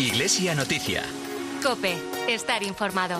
Iglesia Noticia. COPE. Estar informado.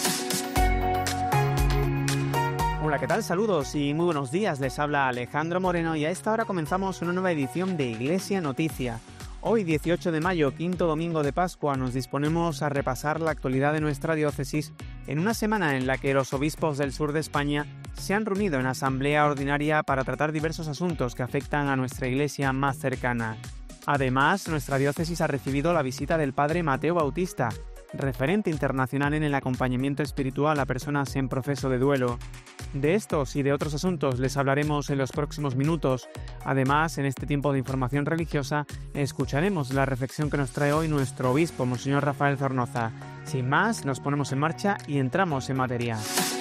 Hola, ¿qué tal? Saludos y muy buenos días. Les habla Alejandro Moreno y a esta hora comenzamos una nueva edición de Iglesia Noticia. Hoy, 18 de mayo, quinto domingo de Pascua, nos disponemos a repasar la actualidad de nuestra diócesis en una semana en la que los obispos del sur de España se han reunido en asamblea ordinaria para tratar diversos asuntos que afectan a nuestra iglesia más cercana. Además, nuestra diócesis ha recibido la visita del padre Mateo Bautista, referente internacional en el acompañamiento espiritual a personas en proceso de duelo. De estos y de otros asuntos les hablaremos en los próximos minutos. Además, en este tiempo de información religiosa, escucharemos la reflexión que nos trae hoy nuestro obispo, Monseñor Rafael Zornoza. Sin más, nos ponemos en marcha y entramos en materia.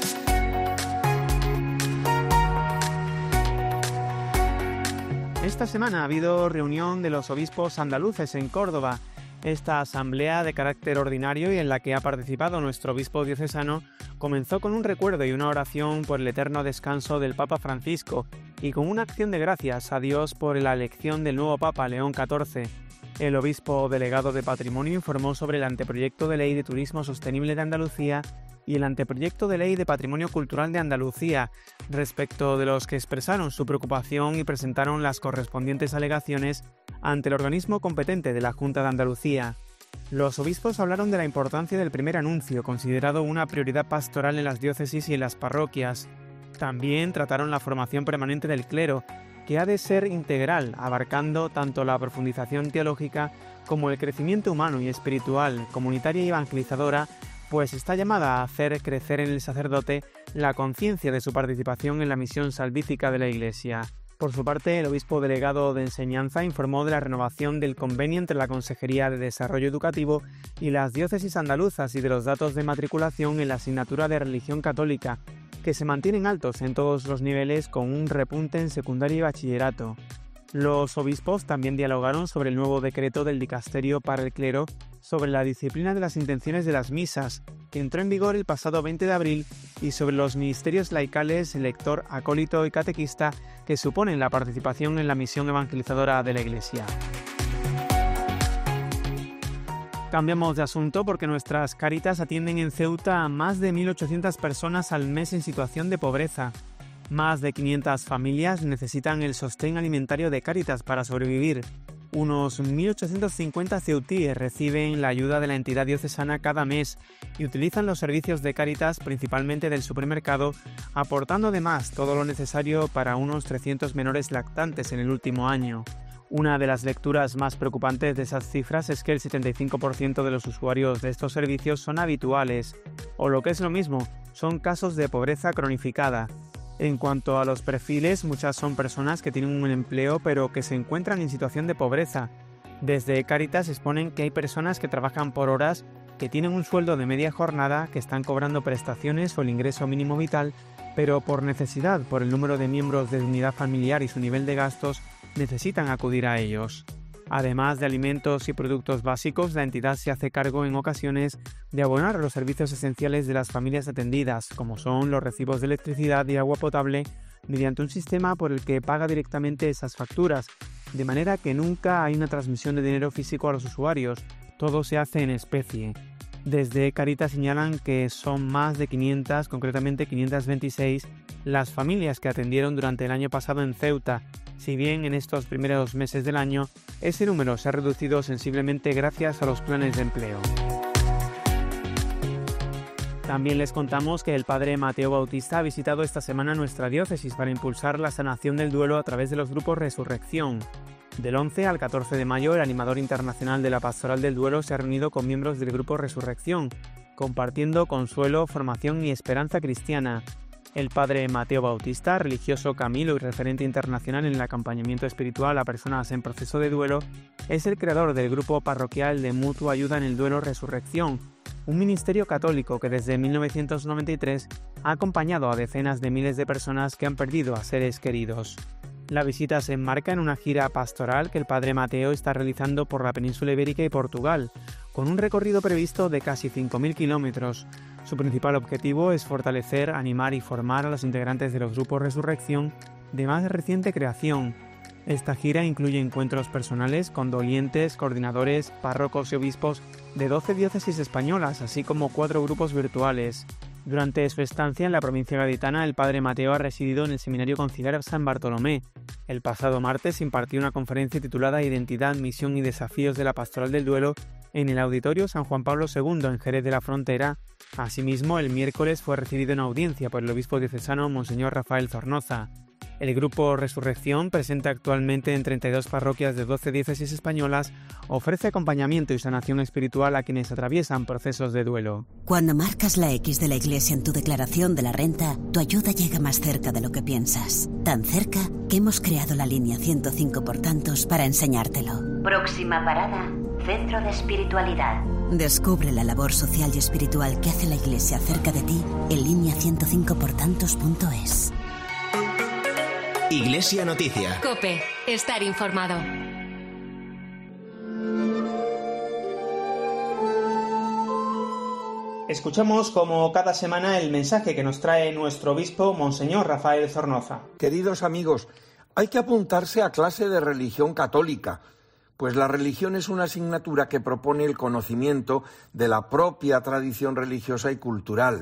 Esta semana ha habido reunión de los obispos andaluces en Córdoba. Esta asamblea de carácter ordinario y en la que ha participado nuestro obispo diocesano comenzó con un recuerdo y una oración por el eterno descanso del Papa Francisco y con una acción de gracias a Dios por la elección del nuevo Papa León XIV. El obispo delegado de Patrimonio informó sobre el anteproyecto de ley de turismo sostenible de Andalucía y el anteproyecto de ley de Patrimonio Cultural de Andalucía, respecto de los que expresaron su preocupación y presentaron las correspondientes alegaciones ante el organismo competente de la Junta de Andalucía. Los obispos hablaron de la importancia del primer anuncio, considerado una prioridad pastoral en las diócesis y en las parroquias. También trataron la formación permanente del clero, que ha de ser integral, abarcando tanto la profundización teológica como el crecimiento humano y espiritual, comunitaria y evangelizadora, pues está llamada a hacer crecer en el sacerdote la conciencia de su participación en la misión salvífica de la Iglesia. Por su parte, el obispo delegado de Enseñanza informó de la renovación del convenio entre la Consejería de Desarrollo Educativo y las diócesis andaluzas y de los datos de matriculación en la asignatura de Religión Católica, que se mantienen altos en todos los niveles con un repunte en secundaria y bachillerato. Los obispos también dialogaron sobre el nuevo decreto del Dicasterio para el Clero sobre la disciplina de las intenciones de las misas, que entró en vigor el pasado 20 de abril, y sobre los ministerios laicales, lector, acólito y catequista, que suponen la participación en la misión evangelizadora de la Iglesia. Cambiamos de asunto porque nuestras Cáritas atienden en Ceuta a más de 1.800 personas al mes en situación de pobreza. Más de 500 familias necesitan el sostén alimentario de Cáritas para sobrevivir. Unos 1.850 ceutíes reciben la ayuda de la entidad diocesana cada mes y utilizan los servicios de Cáritas, principalmente del supermercado, aportando además todo lo necesario para unos 300 menores lactantes en el último año. Una de las lecturas más preocupantes de esas cifras es que el 75% de los usuarios de estos servicios son habituales, o lo que es lo mismo, son casos de pobreza cronificada. En cuanto a los perfiles, muchas son personas que tienen un empleo pero que se encuentran en situación de pobreza. Desde Cáritas exponen que hay personas que trabajan por horas, que tienen un sueldo de media jornada, que están cobrando prestaciones o el ingreso mínimo vital, pero por necesidad, por el número de miembros de unidad familiar y su nivel de gastos, necesitan acudir a ellos. Además de alimentos y productos básicos, la entidad se hace cargo en ocasiones de abonar los servicios esenciales de las familias atendidas, como son los recibos de electricidad y agua potable, mediante un sistema por el que paga directamente esas facturas, de manera que nunca hay una transmisión de dinero físico a los usuarios, todo se hace en especie. Desde Cáritas señalan que son más de 500, concretamente 526, las familias que atendieron durante el año pasado en Ceuta. Si bien en estos primeros meses del año, ese número se ha reducido sensiblemente gracias a los planes de empleo. También les contamos que el padre Mateo Bautista ha visitado esta semana nuestra diócesis para impulsar la sanación del duelo a través de los grupos Resurrección. Del 11 al 14 de mayo, el animador internacional de la Pastoral del Duelo se ha reunido con miembros del grupo Resurrección, compartiendo consuelo, formación y esperanza cristiana. El padre Mateo Bautista, religioso camilo y referente internacional en el acompañamiento espiritual a personas en proceso de duelo, es el creador del grupo parroquial de mutua ayuda en el duelo Resurrección, un ministerio católico que desde 1993 ha acompañado a decenas de miles de personas que han perdido a seres queridos. La visita se enmarca en una gira pastoral que el padre Mateo está realizando por la península ibérica y Portugal, con un recorrido previsto de casi 5.000 kilómetros. Su principal objetivo es fortalecer, animar y formar a los integrantes de los grupos Resurrección de más reciente creación. Esta gira incluye encuentros personales con dolientes, coordinadores, párrocos y obispos de 12 diócesis españolas, así como 4 grupos virtuales. Durante su estancia en la provincia gaditana, el padre Mateo ha residido en el Seminario Conciliar San Bartolomé. El pasado martes impartió una conferencia titulada Identidad, Misión y Desafíos de la Pastoral del Duelo en el Auditorio San Juan Pablo II en Jerez de la Frontera. Asimismo, el miércoles fue recibido en audiencia por el obispo diocesano Monseñor Rafael Zornoza. El grupo Resurrección, presente actualmente en 32 parroquias de 12 diócesis españolas, ofrece acompañamiento y sanación espiritual a quienes atraviesan procesos de duelo. Cuando marcas la X de la Iglesia en tu declaración de la renta, tu ayuda llega más cerca de lo que piensas. Tan cerca que hemos creado la línea 105 por tantos para enseñártelo. Próxima parada, Centro de Espiritualidad. Descubre la labor social y espiritual que hace la Iglesia cerca de ti en línea105portantos.es. Iglesia Noticia. COPE. Estar informado. Escuchamos como cada semana el mensaje que nos trae nuestro obispo, Monseñor Rafael Zornoza. Queridos amigos, hay que apuntarse a clase de religión católica, pues la religión es una asignatura que propone el conocimiento de la propia tradición religiosa y cultural,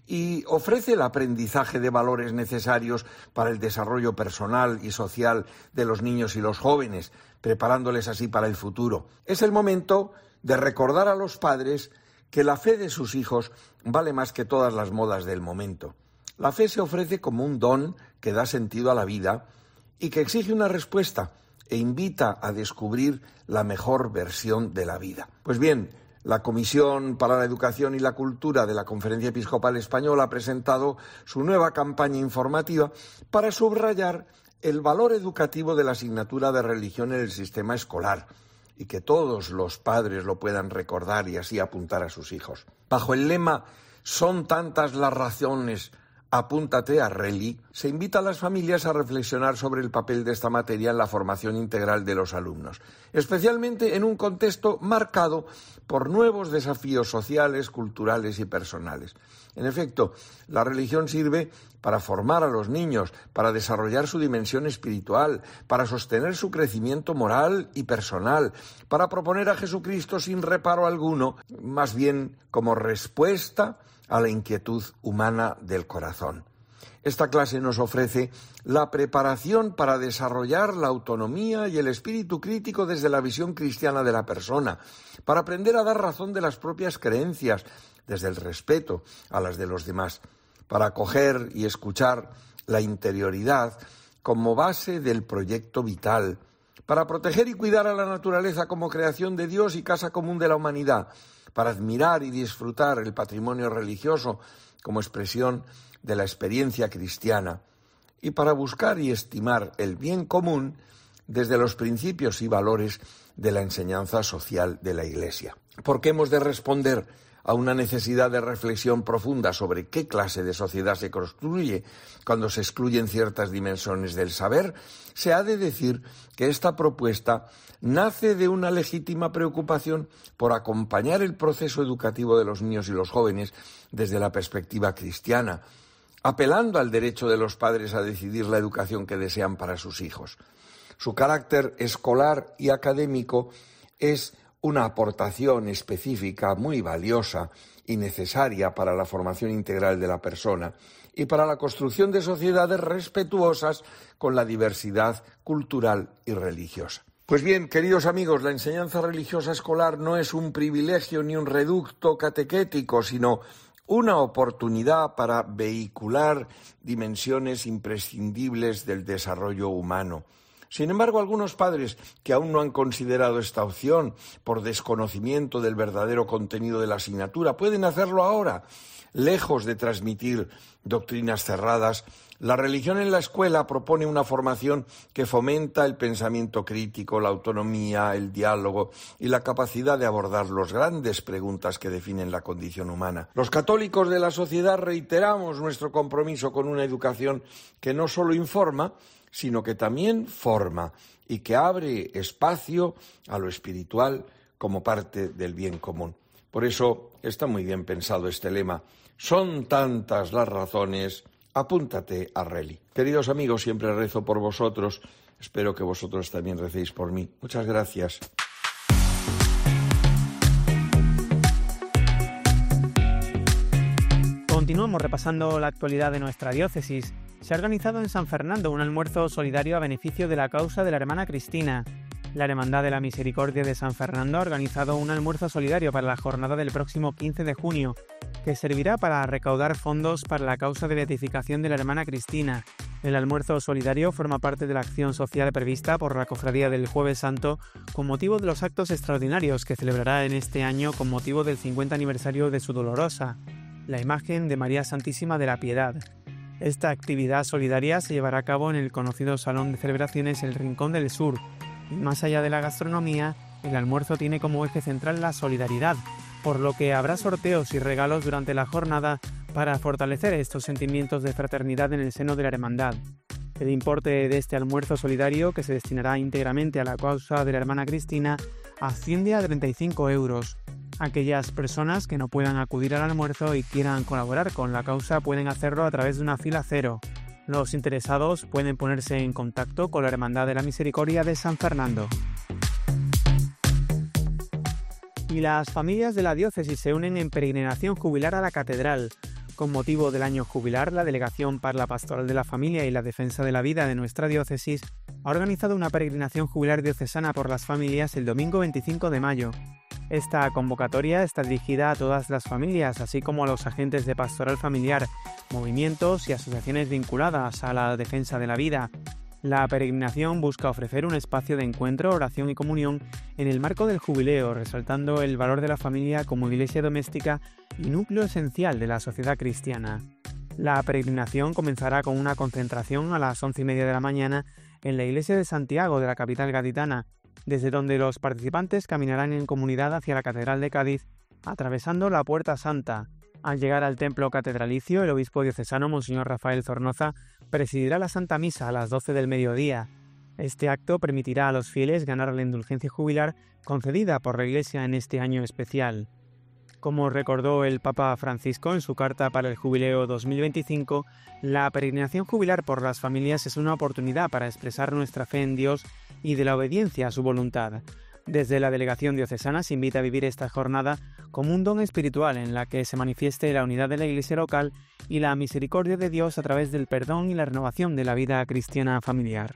y ofrece el aprendizaje de valores necesarios para el desarrollo personal y social de los niños y los jóvenes, preparándoles así para el futuro. Es el momento de recordar a los padres que la fe de sus hijos vale más que todas las modas del momento. La fe se ofrece como un don que da sentido a la vida y que exige una respuesta e invita a descubrir la mejor versión de la vida. Pues bien, la Comisión para la Educación y la Cultura de la Conferencia Episcopal Española ha presentado su nueva campaña informativa para subrayar el valor educativo de la asignatura de religión en el sistema escolar y que todos los padres lo puedan recordar y así apuntar a sus hijos. Bajo el lema «Son tantas las razones, apúntate a Reli», se invita a las familias a reflexionar sobre el papel de esta materia en la formación integral de los alumnos, especialmente en un contexto marcado por nuevos desafíos sociales, culturales y personales. En efecto, la religión sirve para formar a los niños, para desarrollar su dimensión espiritual, para sostener su crecimiento moral y personal, para proponer a Jesucristo sin reparo alguno, más bien como respuesta a la inquietud humana del corazón. Esta clase nos ofrece la preparación para desarrollar la autonomía y el espíritu crítico desde la visión cristiana de la persona, para aprender a dar razón de las propias creencias, desde el respeto a las de los demás, para acoger y escuchar la interioridad como base del proyecto vital, para proteger y cuidar a la naturaleza como creación de Dios y casa común de la humanidad, para admirar y disfrutar el patrimonio religioso como expresión de la experiencia cristiana y para buscar y estimar el bien común desde los principios y valores de la enseñanza social de la Iglesia. Porque hemos de responder a una necesidad de reflexión profunda sobre qué clase de sociedad se construye cuando se excluyen ciertas dimensiones del saber, se ha de decir que esta propuesta nace de una legítima preocupación por acompañar el proceso educativo de los niños y los jóvenes desde la perspectiva cristiana, apelando al derecho de los padres a decidir la educación que desean para sus hijos. Su carácter escolar y académico es una aportación específica muy valiosa y necesaria para la formación integral de la persona y para la construcción de sociedades respetuosas con la diversidad cultural y religiosa. Pues bien, queridos amigos, la enseñanza religiosa escolar no es un privilegio ni un reducto catequético, sino una oportunidad para vehicular dimensiones imprescindibles del desarrollo humano. Sin embargo, algunos padres que aún no han considerado esta opción por desconocimiento del verdadero contenido de la asignatura pueden hacerlo ahora. Lejos de transmitir doctrinas cerradas, la religión en la escuela propone una formación que fomenta el pensamiento crítico, la autonomía, el diálogo y la capacidad de abordar las grandes preguntas que definen la condición humana. Los católicos de la sociedad reiteramos nuestro compromiso con una educación que no solo informa, sino que también forma y que abre espacio a lo espiritual como parte del bien común. Por eso está muy bien pensado este lema. Son tantas las razones, apúntate a Reli. Queridos amigos, siempre rezo por vosotros Espero que vosotros también recéis por mí. Muchas gracias. Continuamos repasando la actualidad de nuestra diócesis. Se ha organizado en San Fernando un almuerzo solidario a beneficio de la causa de la hermana Cristina. La Hermandad de la Misericordia de San Fernando ha organizado un almuerzo solidario para la jornada del próximo 15 de junio, que servirá para recaudar fondos para la causa de beatificación de la hermana Cristina. El almuerzo solidario forma parte de la acción social prevista por la Cofradía del Jueves Santo con motivo de los actos extraordinarios que celebrará en este año con motivo del 50 aniversario de su dolorosa, la imagen de María Santísima de la Piedad. Esta actividad solidaria se llevará a cabo en el conocido Salón de Celebraciones El Rincón del Sur, y más allá de la gastronomía, el almuerzo tiene como eje central la solidaridad, por lo que habrá sorteos y regalos durante la jornada para fortalecer estos sentimientos de fraternidad en el seno de la hermandad. El importe de este almuerzo solidario, que se destinará íntegramente a la causa de la hermana Cristina, asciende a 35 euros. Aquellas personas que no puedan acudir al almuerzo y quieran colaborar con la causa pueden hacerlo a través de una fila cero. Los interesados pueden ponerse en contacto con la Hermandad de la Misericordia de San Fernando. Y las familias de la diócesis se unen en peregrinación jubilar a la catedral. Con motivo del año jubilar, la Delegación para la Pastoral de la Familia y la Defensa de la Vida de nuestra diócesis ha organizado una peregrinación jubilar diocesana por las familias el domingo 25 de mayo. Esta convocatoria está dirigida a todas las familias, así como a los agentes de pastoral familiar, movimientos y asociaciones vinculadas a la defensa de la vida. La peregrinación busca ofrecer un espacio de encuentro, oración y comunión en el marco del jubileo, resaltando el valor de la familia como iglesia doméstica y núcleo esencial de la sociedad cristiana. La peregrinación comenzará con una concentración a las 11:30 de la mañana en la iglesia de Santiago de la capital gaditana, desde donde los participantes caminarán en comunidad hacia la Catedral de Cádiz, atravesando la Puerta Santa. Al llegar al templo catedralicio, el obispo diocesano Monseñor Rafael Zornoza presidirá la Santa Misa a las 12 del mediodía. Este acto permitirá a los fieles ganar la indulgencia jubilar concedida por la Iglesia en este año especial. Como recordó el Papa Francisco en su carta para el Jubileo 2025, la peregrinación jubilar por las familias es una oportunidad para expresar nuestra fe en Dios y de la obediencia a su voluntad. Desde la Delegación Diocesana se invita a vivir esta jornada como un don espiritual en la que se manifieste la unidad de la Iglesia local y la misericordia de Dios a través del perdón y la renovación de la vida cristiana familiar.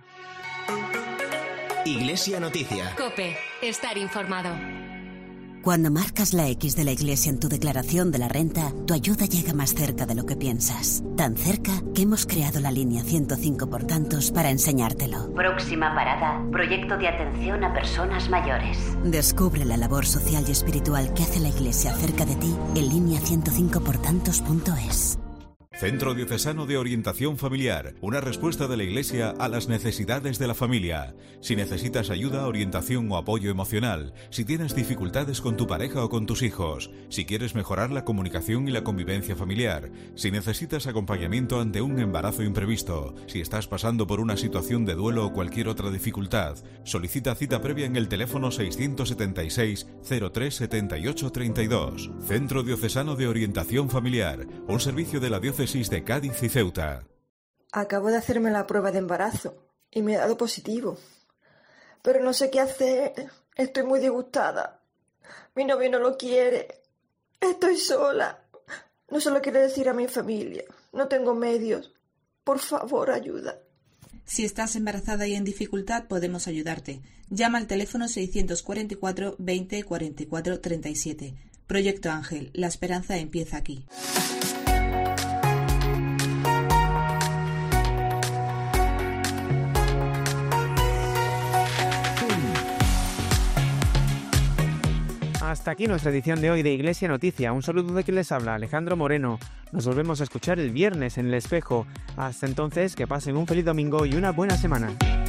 Iglesia Noticia. COPE. Estar informado. Cuando marcas la X de la Iglesia en tu declaración de la renta, tu ayuda llega más cerca de lo que piensas. Tan cerca que hemos creado la línea 105 por tantos para enseñártelo. Próxima parada, proyecto de atención a personas mayores. Descubre la labor social y espiritual que hace la Iglesia cerca de ti en línea105portantos.es. Centro Diocesano de Orientación Familiar, una respuesta de la Iglesia a las necesidades de la familia. Si necesitas ayuda, orientación o apoyo emocional, si tienes dificultades con tu pareja o con tus hijos, si quieres mejorar la comunicación y la convivencia familiar, si necesitas acompañamiento ante un embarazo imprevisto, si estás pasando por una situación de duelo o cualquier otra dificultad, solicita cita previa en el teléfono 676 03 78 32. Centro Diocesano de Orientación Familiar, un servicio de la Diócesis de Cádiz y Ceuta. Acabo de hacerme la prueba de embarazo y me ha dado positivo. Pero no sé qué hacer. Estoy muy disgustada. Mi novio no lo quiere. Estoy sola. No se lo quiero decir a mi familia. No tengo medios. Por favor, ayuda. Si estás embarazada y en dificultad, podemos ayudarte. Llama al teléfono 644 20 44 37. Proyecto Ángel. La esperanza empieza aquí. Hasta aquí nuestra edición de hoy de Iglesia Noticia. Un saludo de quien les habla, Alejandro Moreno. Nos volvemos a escuchar el viernes en El Espejo. Hasta entonces, que pasen un feliz domingo y una buena semana.